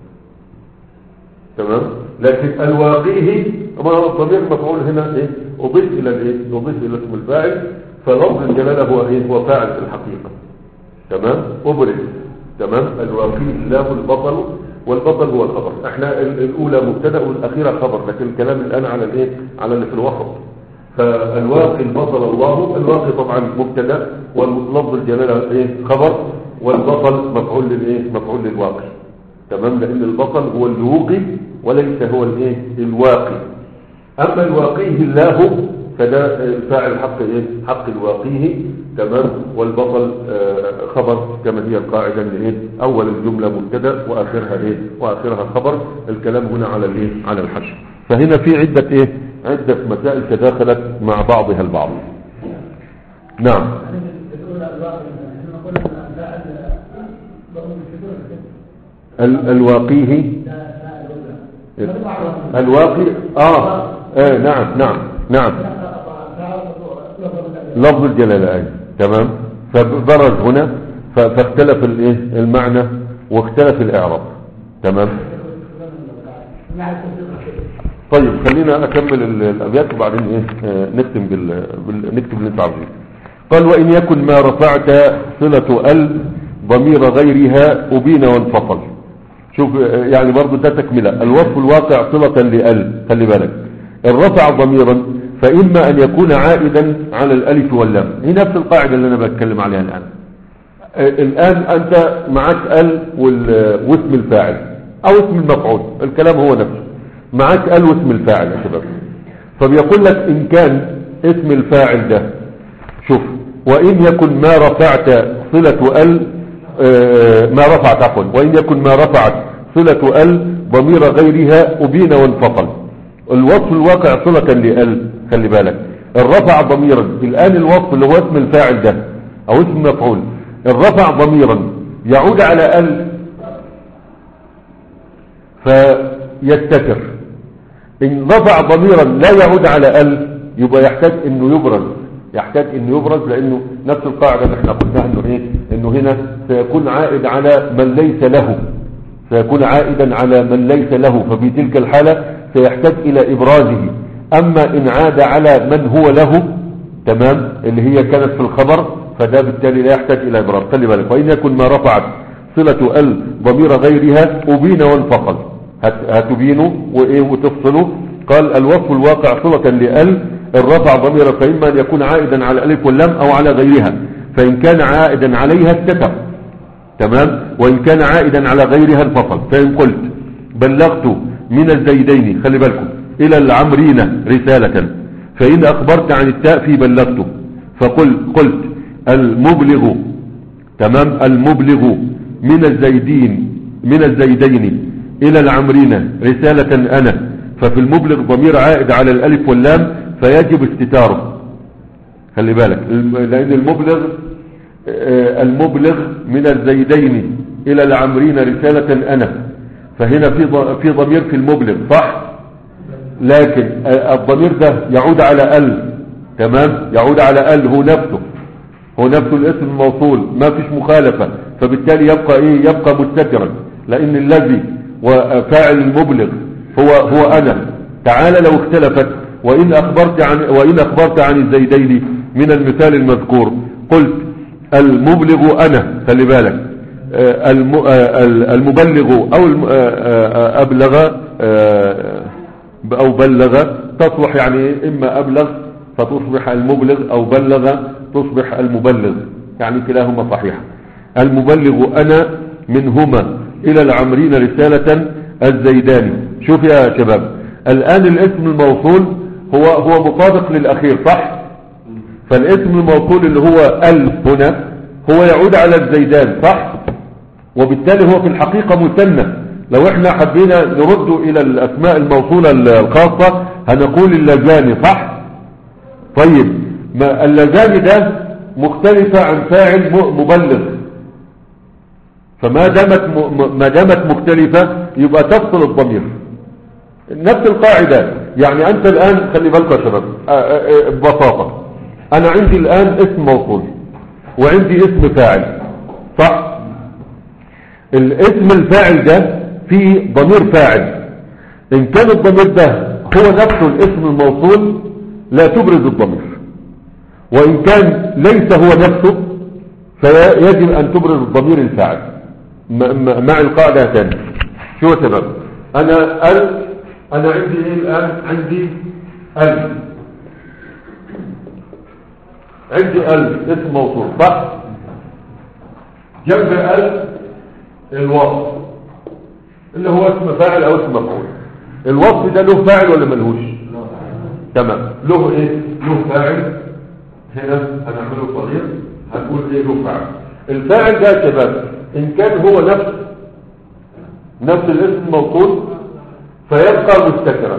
تمام، لكن الواقيه ما هو الضمير مفعول هنا ايه، اضيف الى الايه، اضيف الى اسم الفاعل، فلفظ الجلالة هو ايه، هو فاعل في الحقيقة. تمام، ابرز. تمام، الواقي الله البطل، والبطل هو الخبر. احنا الاولى مبتدا والاخيره خبر، لكن الكلام الان على الايه، على اللي في الوسط. فالواقي البطل الله، الواقي طبعا مبتدا واللفظ الجلاله ايه، خبر، والبطل مفعول للايه، مفعول للواقي. تمام، لان البطل هو الواقي وليس هو الايه، الواقي. اما الواقيه الله فده الفاعل حق ايه، حق الواقيه. تمام، والبطل آه خبر كما هي القاعده ان ايه، اول الجمله مبتدا واخرها ايه، واخرها خبر. الكلام هنا على الايه، على الحشر. فهنا في عده ايه، عده مسائل تداخلت مع بعضها البعض. نعم. الواقيه الواقي اه, آه نعم نعم نعم لفظ الجلالة أي. تمام، فبرز هنا فاختلف الايه، المعنى واختلف الاعراب. تمام. طيب خلينا اكمل الابيات وبعدين ايه آه نختم بال... بال... نكتب اللي انت عاوزينه. قال وان يكن ما رفعت صلة ال ضمير غيرها أبين وانفصل. شوف يعني برضو ده تكملة. الوصف الواقع صلة لأل، خلي بالك الرفع ضميرا فإما أن يكون عائدا على الألف واللام. هي نفس القاعدة اللي أنا بتكلم عليها الآن. الآن أنت معك ال واسم الفاعل أو اسم المفعول، الكلام هو نفسه. معك ال واسم الفاعل يا شباب، فبيقول لك إن كان اسم الفاعل ده، شوف، وإن يكن ما رفعت صلة ال ما رفعت عفوا وإن يكن ما رفعت صلة ال ضمير غيرها أبين وانفصل. الوصف الواقع صلة لأل، خلي بالك الرفع ضميرا. الآن الوصف اللي هو اسم الفاعل ده أو اسم مفعول، الرفع ضميرا يعود على ال فيستتر. إن رفع ضميرا لا يعود على ال يبقى يحتاج إنه يبرز، يحتاج انه يبرز، لانه نفس القاعدة اللي احنا قلناها انه ايه، انه هنا سيكون عائد على من ليس له، سيكون عائدا على من ليس له، ففي تلك الحالة سيحتاج الى ابرازه. اما ان عاد على من هو له، تمام، اللي هي كانت في الخبر، فده بالتالي لا يحتاج الى ابراز. خلي بالك وان يكن ما رفعت صلة ال ضمير غيرها أبين وانفصل، هتبينه وايه وتفصله. قال الوصف الواقع صلة لأل الرفع ضمير فإما أن يكون عائدا على الألف واللام أو على غيرها، فإن كان عائدا عليها استتر، تمام، وإن كان عائدا على غيرها انفصل. فإن قلت بلغت من الزيدين، خلي بالكم، إلى العمرين رسالة، فإن أخبرت عن التاء في بلغته فقل قلت المبلغ، تمام، المبلغ من الزيدين من الزيدين إلى العمرين رسالة أنا، ففي المبلغ ضمير عائد على الألف واللام فيجب استتاره، خلي بالك، لأن المبلغ المبلغ من الزيدين إلى العمرين رسالة أنا، فهنا في في ضمير في المبلغ، صح، لكن الضمير ده يعود على ال، تمام، يعود على ال، هو نفسه هو نفسه الاسم الموصول، ما فيش مخالفة، فبالتالي يبقى ايه، يبقى مستترا، لان الذي وفاعل المبلغ هو هو انا. تعالى لو اختلفت، وان اخبرت عن وان اخبرت عن الزيدين من المثال المذكور قلت المبلغ انا، خلي بالك، المبلغ او ابلغ او بلغ تصبح يعني اما ابلغ فتصبح المبلغ او بلغ تصبح المبلغ، يعني كلاهما صحيح. المبلغ انا منهما الى العمرين رسالة الزيداني. شوف يا شباب، الان الاسم الموصول هو هو مطابق للاخير، صح، فالاسم الموصول اللي هو ال هنا هو يعود على الزيدان، صح، وبالتالي هو في الحقيقة مثنى. لو احنا حبينا نرد الى الاسماء الموصولة الخاصة هنقول اللذان، صح. طيب ما اللذان ده مختلفة عن فاعل مبلغ، فما دامت ما دامت مختلفة يبقى تفصل الضمير، نفس القاعدة. يعني انت الان خلي بالكم يا شباب ببساطة، انا عندي الان اسم موصول وعندي اسم فاعل، صح، الاسم الفاعل ده فيه ضمير فاعل، ان كان الضمير ده هو نفسه الاسم الموصول لا تبرز الضمير، وان كان ليس هو نفسه فيجب ان تبرز الضمير الفاعل مع القاعدة تاني. شو يا شباب، انا ال انا عندي ايه الان، عندي ال عندي ال اسم موصول، صح، جنب ال الوصف اللي هو اسم فاعل او اسم مفعول. الوصف ده له فاعل ولا ملهوش؟ تمام، له ايه، له فاعل. هنا هنعمله صغير، هنقول ايه، له فاعل. الفاعل ده يا شباب ان كان هو نفس نفس الاسم الموصول فيبقى مستترا،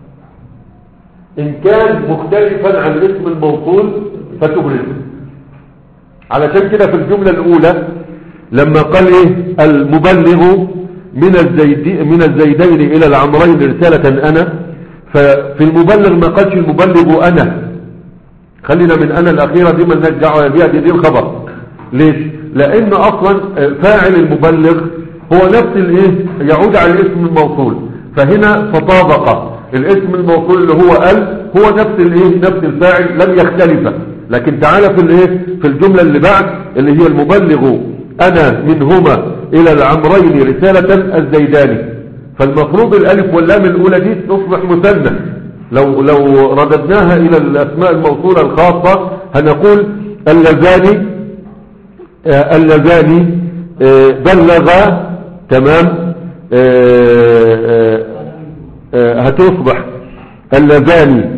ان كان مختلفا عن الاسم الموصول فتبرزه. علشان كده في الجملة الاولى لما قال ايه المبلغ من الزيد من الزيدين الى العمرين رسالة انا، ففي المبلغ ما قالش المبلغ انا، خلينا من انا الاخيرة دي ما لناش دعوه بيها، دي, دي الخبر. ليش؟ لان اصلا فاعل المبلغ هو نفس الايه، يعود على الاسم الموصول، فهنا فطابق الاسم الموصول اللي هو ال هو نفس الايه، نفس الفاعل لم يختلف. لكن تعالى في الايه، في الجملة اللي بعد اللي هي المبلغ انا منهما الى العمرين رسالة الزيداني، فالمفروض الالف واللام الاولى دي تصبح مثنى. لو لو رددناها الى الاسماء الموصولة الخاصة هنقول اللذان آه اللذان آه بلغ، تمام، آه آه هتصبح اللذان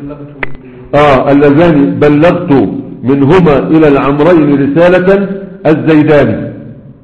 اه اللذان بلغت منهما الى العمرين رسالة الزيداني.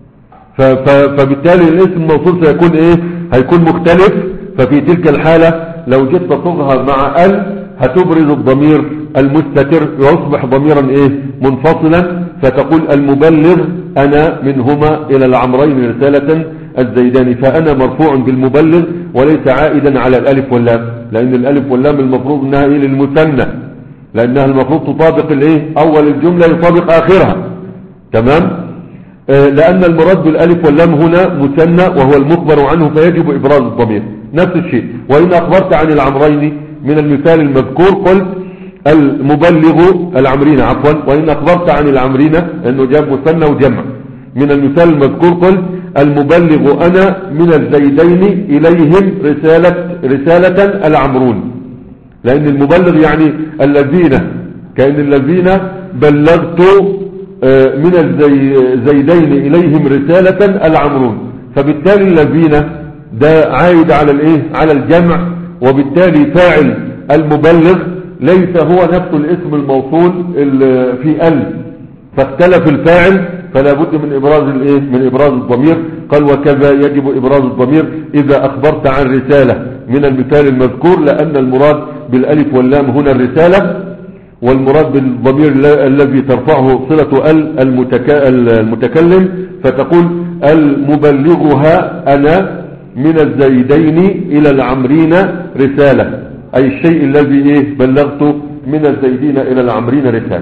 فبالتالي الاسم الموصول سيكون ايه، هيكون مختلف. ففي تلك الحالة لو جيت تصوغها مع ال هتبرز الضمير المستتر ويصبح ضميرا ايه، منفصلا، فتقول المبلغ انا منهما الى العمرين رسالة الزيداني، فانا مرفوع بالمبلغ وليس عائدا على الالف واللام، لان الالف واللام المفروض انها ايه، للمثنى، لانها المفروض تطابق الايه، اول الجملة يطابق اخرها، تمام. آه لان المراد بالالف واللام هنا مثنى وهو المخبر عنه فيجب ابراز الضمير. نفس الشيء وان اخبرت عن العمرين من المثال المذكور قلت المبلغ العمرين عفوا، وان اخبرت عن العمرين انه جاب مثنى وجمع من المثال المذكور قلت المبلغ انا من الزيدين اليهم رسالة رسالة العمرون. لأن المبلغ يعني الذين، كأن الذين بلغت من الزيدين إليهم رسالة العمرون، فبالتالي الذين ده عايد على الايه على الجمع، وبالتالي فاعل المبلغ ليس هو نفس الاسم الموصول في ال، فاختلف الفاعل، فلا بد من ابراز الايه من ابراز الضمير. قال وكذا يجب ابراز الضمير اذا اخبرت عن رسالة من المثال المذكور، لان المراد بالالف واللام هنا الرسالة، والمراد بالضمير الذي ترفعه صلة ال المتكلم، فتقول المبلغها انا من الزيدين الى العمرين رسالة، اي الشيء الذي ايه بلغت من الزيدين الى العمرين رسالة.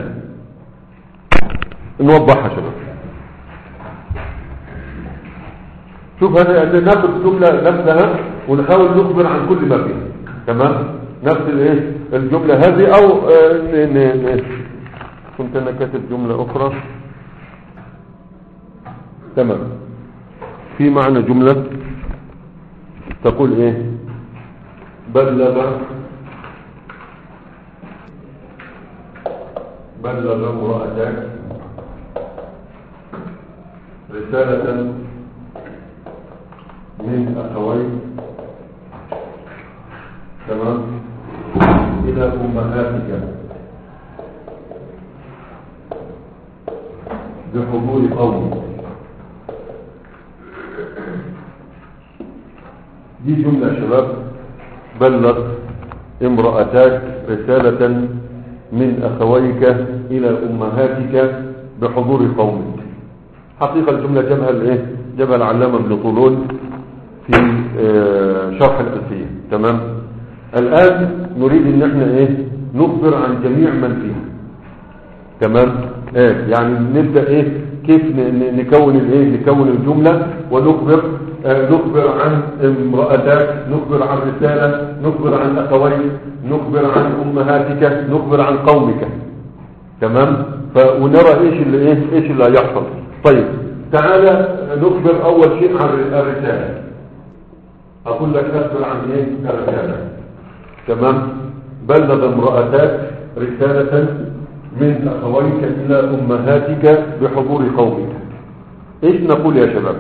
نوضحها شباب. شوف هذا ناخذ الجملة نفسها ونحاول نخبر عن كل ما فيها، تمام؟ نفس الايه الجملة هذه، او ن ن ن كنت انا كاتب جملة اخرى، تمام. في معنى جملة تقول ايه بلغ بلغ امرأتك رسالة من أخويك، تمام، إلى أمهاتك بحضور قومك. دي جملة شباب، بلغ امرأتك رسالة من أخويك إلى أمهاتك بحضور قومك. حقيقة الجملة جابها الايه جابها العلامة ابن طولون في شرح الألفية، تمام. الآن نريد ان احنا ايه نخبر عن جميع من فيها، تمام. ايه يعني نبدأ ايه كيف نكون الايه نكون الجملة ونخبر اه نخبر عن امرأتك، نخبر عن رسالة، نخبر عن أخويك، نخبر عن أمهاتك، نخبر عن قومك، تمام. ونرى ايش اللي ايه ايش اللي هيحصل. طيب تعالى نخبر اول شيء عن الرسالة. اقول لك اخبر عن ايه الرسالة، تمام. بلغ امرأتك رسالة من اخويك الى امهاتك بحضور قومك. ايش نقول يا شباب؟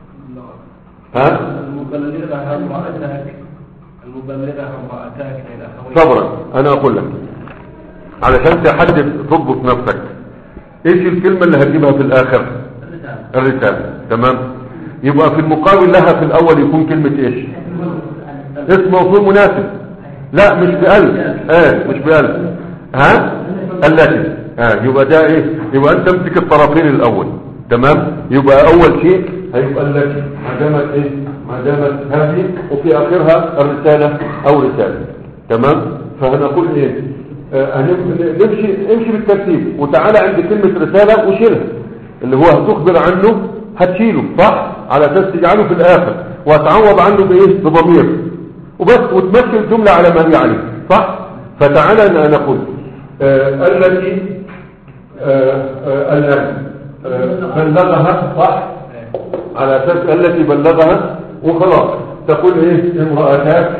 ها المبلغة امرأتك المبلغة امرأتك الى اخويك. صبرا، انا اقول لك علشان تحدد تضبط نفسك، ايش الكلمة اللي هتجيبها في الاخر؟ الرسالة، تمام. يبقى في المقابل لها في الاول يكون كلمة ايش؟ اسم موصول مناسب، لا مش بألف، اه مش بألف، ها التي، اه يبقى ده ايه يبقى انت تمسك الطرفين الاول، تمام. يبقى اول شيء هيبقى التي ما دامت ايه ما دامت هذه وفي اخرها الرسالة او رسالة، تمام. فهنقول ايه آه نمشي امشي بالترتيب، وتعالى عند كلمة رسالة وشيلها، اللي هو هتخبر عنه هتشيله صح على اساس تجعله في الاخر، وهتعوض عنه بايه بضمير وبس، وتمشي الجملة على ما هي عليه صح. فتعالى نقول آه التي آه آه الان آه بلغها صح على اساس التي بلغها، وخلاص تقول ايه امرأتك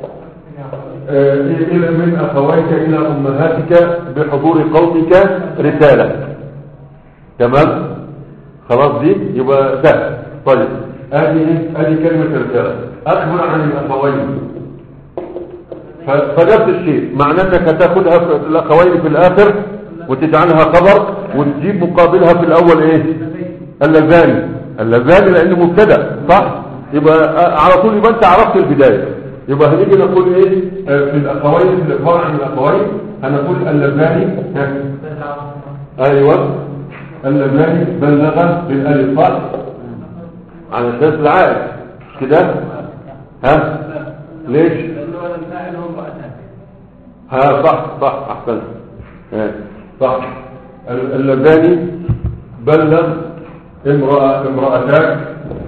إلى من أخويك إلى أمهاتك بحضور قومك رسالة، تمام. خلاص دي يبقى سهل. طيب هذه هذه كلمة رسالة. أخبر عن الأخوين، فنفس الشيء، معنى أنك تأخذها في الأخوين في الآخر وتجعلها خبر، وتجيب مقابلها في الأول إيه اللذان اللذان لأنه مبتدأ صح. يبقى على طول يبقى أنت عرفت البداية. يبقى هنيجي نقول ايه في الاخوين، في الاخبار عن الاخوين هنقول اللذان، ايوه اللذان بلغ بالالف صح على اساس العائد كده، ها ليش ها صح صح احسن ها صح. اللذان بلغ امرأة امرأتك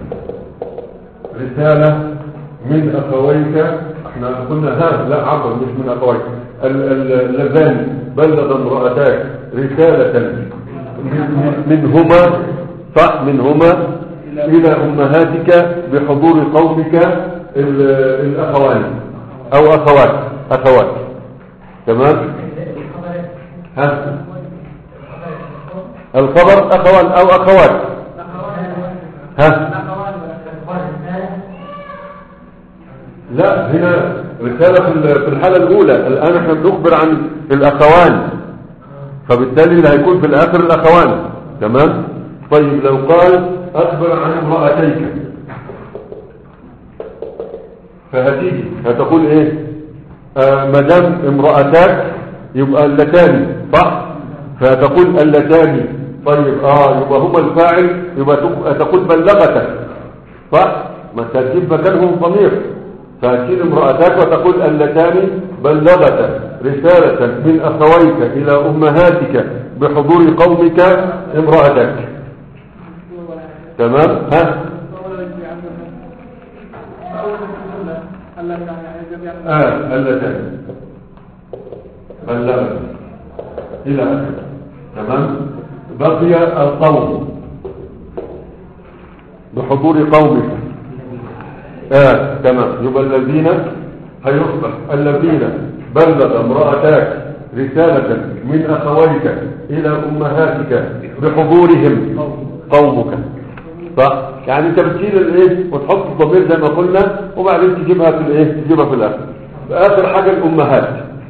رسالة من أخويك، احنا قلنا ها لا عبر مش من أخويك. اللذان بلغ امرأتك رسالة منهما صح منهما إلى أمهاتك بحضور قومك الأخوان أو أخوات أخوات تمام. ها الخبر اخوان او اخوات. ها لا هنا رسالة في الحالة الاولى. الان احنا بنخبر عن الاخوان، فبالتالي اللي هيكون في الاخر الاخوان. تمام. طيب لو قال اخبر عن امرأتيك فهتيجي هتقول ايه؟ آه مدام امرأتاك يبقى اللتان، صح؟ فتقول اللتان. طيب اه يبقى هما الفاعل، يبقى تقول بلغتك، صح؟ ما تجيب مكانهم ضمير، فتشيل امرأتاك وتقول اللتان بلغتك رسالة من اخويك الى امهاتك بحضور قومك امرأتك. تمام. ها اه اللتان بلغتك الى اخره. تمام. بقي القوم بحضور قومك. اه تمام. يبقى الذين هيصبح الذين بلغ امرأتاك رسالة من اخويك الى امهاتك بحضورهم قومك، صح؟ يعني انت بتشيل الايه وتحط الضمير زي ما قلنا، وبعدين تجيبها في الايه تجيبها في الاخر. اخر حاجه الامهات،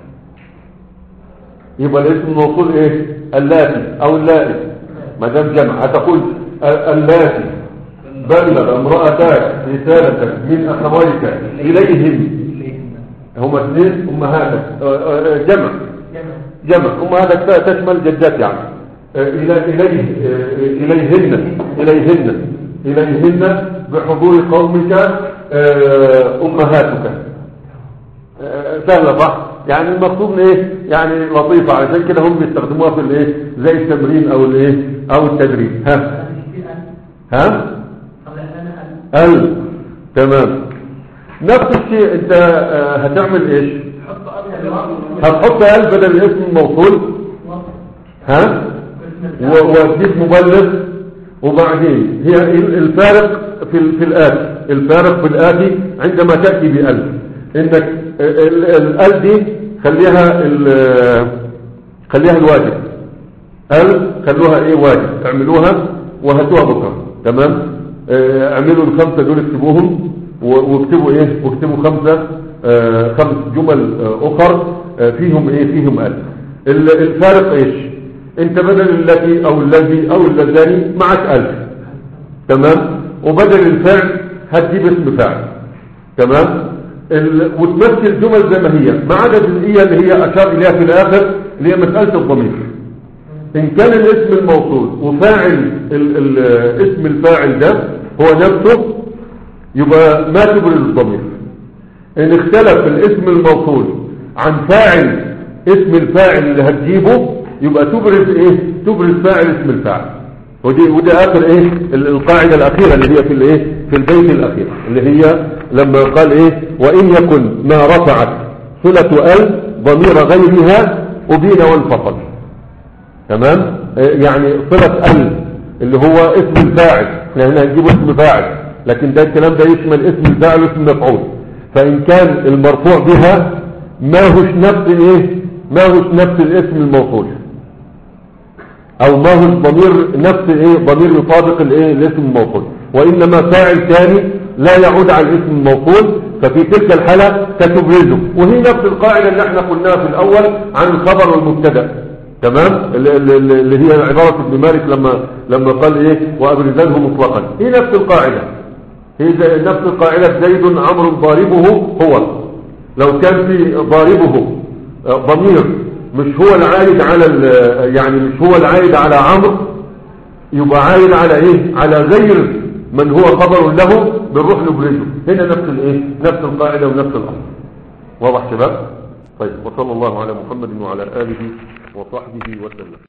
يبقى الاسم الموصول ايه؟ اللاتي او اللائي ما دام جمع. هتقول اللاتي بلغ امرأتاك رسالة من اخويك اليهم، هما اثنين امهاتك، جمع جمع امهاتك تشمل جدات يعني. إلى إليه إليهن إليهن إليهن بحضور قومك أمهاتك. سهلة صح؟ يعني المقصود ايه؟ يعني لطيفة، عشان كده هم بيستخدموها في الايه زي التمرين او الايه او التدريب. ها ها ال تمام. نفس الشيء انت هتعمل ايش؟ هتحط ال بدل الاسم الموصول، ها وتجيب مبلغ، وبعدين هي الفارق في في الآتي الفارق في الآتي عندما تأتي بألف، انك الأل دي خليها خليها الواجب. أل خلوها ايه واجب، اعملوها وهاتوها بكره. تمام. اعملوا الخمسة دول اكتبوهم واكتبوا ايه واكتبوا خمسة اه خمس جمل اخر فيهم ايه فيهم أل. الفارق ايش؟ انت بدل التي او الذي او اللذان معك ألف. تمام. وبدل الفعل هتجيب اسم فاعل. تمام. ال... وتمثل جمل زي ما هي ما عدا الجزئيه اللي هي اشار اليها في الاخر اللي هي مساله الضمير. ان كان الاسم الموصول وفاعل ال... ال... اسم الفاعل ده هو نفسه يبقى ما تبرز الضمير. ان اختلف الاسم الموصول عن فاعل اسم الفاعل اللي هتجيبه يبقى تبرز ايه تبرز فاعل اسم الفاعل. ودي ودي اخر ايه القاعده الاخيره اللي هي في الايه في البيت الاخير اللي هي لما قال ايه وان يكن ما رفعت صله ال ضمير غيرها ابين وانفصل. تمام. يعني صله ال اللي هو اسم الفاعل، احنا هنا هنجيب اسم فاعل، لكن ده الكلام ده يشمل اسم الفاعل واسم مفعول. فان كان المرفوع بها ما هوش نفس ايه ما هوش نفس الاسم الموصول، او ما هو الضمير نفس ايه ضمير يطابق الايه الاسم الموصول، وانما فاعل ثاني لا يعود على الاسم الموصول، ففي تلك الحالة تبرزه. وهي نفس القاعدة اللي احنا قلناها في الاول عن الخبر والمبتدا. تمام. اللي هي عبارة ابن مالك لما لما قال ايه وابرزنه مطلقا، هي نفس القاعدة، هي نفس القاعدة. زيد عمرو ضاربه هو، لو كان في ضاربه ضمير مش هو العائد على يعني مش هو العائد على عمرو، يبقى عائد على ايه على غير من هو خبر له بنروح نبرزه. هنا نفس الايه نفس القاعده ونفس الامر. واضح شباب؟ طيب، وصلى الله على محمد وعلى اله وصحبه وسلم.